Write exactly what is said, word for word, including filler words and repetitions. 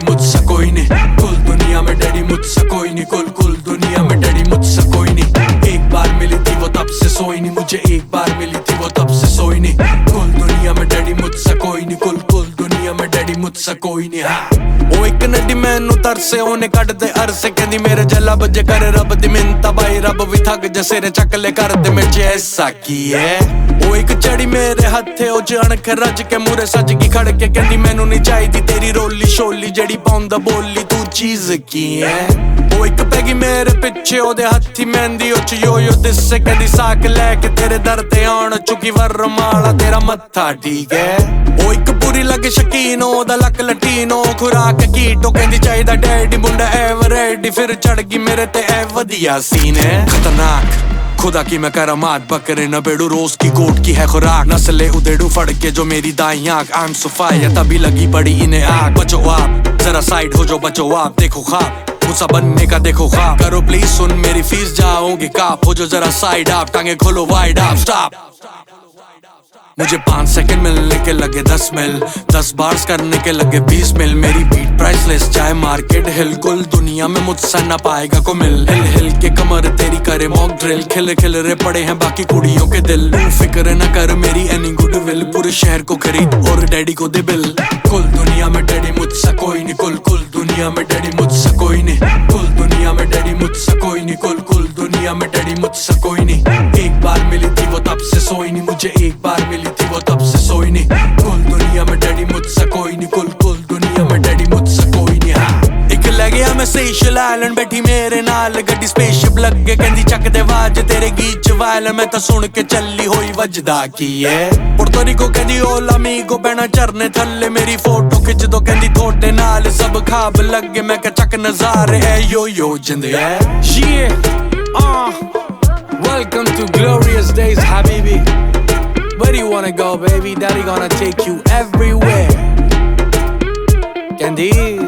मुझसे कोई नहीं, कुल दुनिया में डैडी मुझसे कोई नहीं, कुल कुल दुनिया में डैडी मुझसे कोई नहीं। एक बार मिली थी वो तब से सोई नहीं, मुझे एक बार मिली थी वो तब से सोई नहीं। कुल दुनिया में डैडी मुझसे कोई नहीं, कुल कुल दुनिया में डैडी मुझसे कोई नहीं। हाँ ਉਹ ਇੱਕ ਨੱਡੀ ਮੈਨੂੰ ਤਰਸੇ ਉਹਨੇ ਕੱਢਦੇ ਅਰਸੇ ਕਹਿੰਦੀ ਮੇਰੇ ਜੱਲਾ ਬੱਜੇ ਕਰ ਰੱਬ ਦੀ ਮਿੰਤਾ ਬਾਈ ਰੱਬ ਵੀ ਥੱਕ ਜਾ ਸਿਰ ਚੱਕ ਲੈ ਕਰਦੇ ਵਿੱਚ ਐਸਾ ਕੀ ਹੈ। ਉਹ ਇੱਕ ਚੜੀ ਮੇਰੇ ਹੱਥੇ ਉਹ ਜਾਣਕ ਰੱਜ ਕੇ ਮੂਰੇ ਸੱਜ ਗਈ ਖੜ ਕੇ ਕਹਿੰਦੀ ਮੈਨੂੰ ਨਹੀਂ ਚਾਹੀਦੀ ਤੇਰੀ ਰੋਲੀ ਸ਼ੋਲੀ ਜਿਹੜੀ ਪਾਉਂਦਾ ਬੋਲੀ ਤੂੰ ਚੀਜ਼ ਕੀ ਹੈ। ਉਹ ਇੱਕ ਪੈ ਗਈ ਮੇਰੇ ਪਿੱਛੇ ਉਹਦੇ ਹੱਥੀ ਮਹਿੰਦੀ ਉਹ ਚ ਯੋ ਯੋ ਦਿਸੇ ਕਹਿੰਦੀ ਸਾਕ ਲੈ ਕੇ ਤੇਰੇ ਦਰ ਤੇ ਆਉਣ ਚੁੱਕੀ ਵਰਮਾਲਾ ਤੇਰਾ ਮੱਥਾ ਠੀਕ ਹੈ। ਉਹ ਇੱਕ ਪੂਰੀ ਲੱਗ ਸ਼ਕੀਨ ਉਹਦਾ ਲੱਕ ਲਟੀਨੋ ਖੁਰਾਕ कीटो कहती चाहिदा डैडी मुंडा एवरेडी फिर चढ़ गई मेरे ते ए वधिया सीन है खतरनाक खुदा की मैं करामात बकरे न बेड़ू रोज की गोट की है खुराक नस्ले उदेड़ू फड़ के जो मेरी दाई आंख आम सफाया तभी लगी पड़ी इन्हें आग बचो आप जरा साइड हो जो बचो आप देखो ख्वाब मुझसा बनने का देखो ख्वाब करो प्लीज सुन मेरी फीस जाओगे काप हो जो जरा साइड आप टांगे खोलो वाइड आप स्टॉप मुझे पाँच सेकंड मिलने के लगे दस मिल दस बार्स करने के लगे बीस मिल मेरी बीट प्राइसलेस चाहे मार्केट हिल कुल दुनिया में मुझसे ना पाएगा को मिल हिल हिल के कमर तेरी करे मॉक ड्रिल खिल खिल रे पड़े हैं बाकी कुड़ियों के दिल फिक्र न कर मेरी एनी गुडविल पूरे शहर को खरीद और डैडी को दे बिल कुल दुनिया में डैडी मुझसे कोई नहीं कुल कुल दुनिया में डैडी मुझसे कोई नहीं कुल दुनिया में डैडी मुझसे कोई नहीं कुल कुल दुनिया में डैडी मुझसे कोई नहीं एक बार मिली थी वो तब से सोई नहीं मुझे एक बार मिली थी वो तब से सोई नहीं कुल दुनिया में डैडी मुझसे कोई नहीं कुल कुल दुनिया में डैडी मुझसे कोई नहीं। हाँ एक ले गया मैं सेशल आइलैंड बैठी मेरे नाल गड्डी स्पेसशिप लग के कहंदी चक दे वाज तेरे गीत च वायल मैं तो सुन के चली होई वजदा की है पुर्तो रिको कहंदी ओला मीगो बैना झरने थल्ले मेरी फोटो खिच दो कहंदी थोड़े नाल सब खाब लगे मैं कह चक नजारे है यो यो जिंद है yeah uh welcome to glorious days habibi where do you wanna go baby daddy gonna take you everywhere Candy